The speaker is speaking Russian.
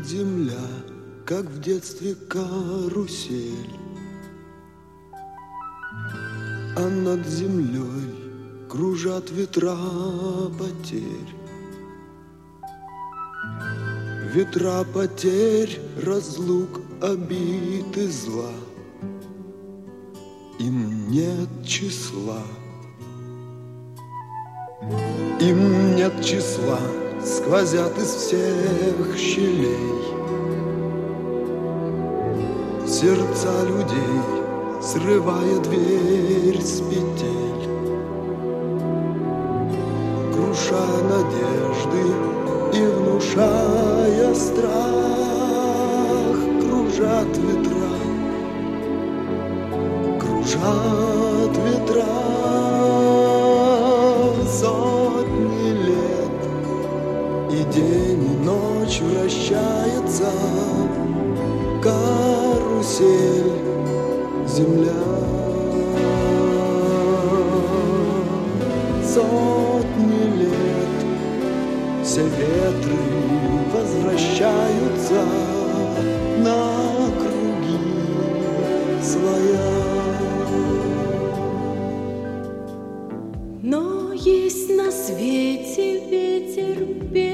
Кружит земля, как в детстве карусель, а над землей кружат ветра потерь. Ветра потерь, разлук, обид и зла. Им нет числа. Им нет числа, сквозят из всех щелей сердца людей, срывая дверь с петель, круша надежды и внушая страх. Кружат ветра, кружат ветра сотни лет, и день и ночь вращается карусель земля. Сотни лет все ветры возвращаются на круги своя. Но есть на свете ветер белый,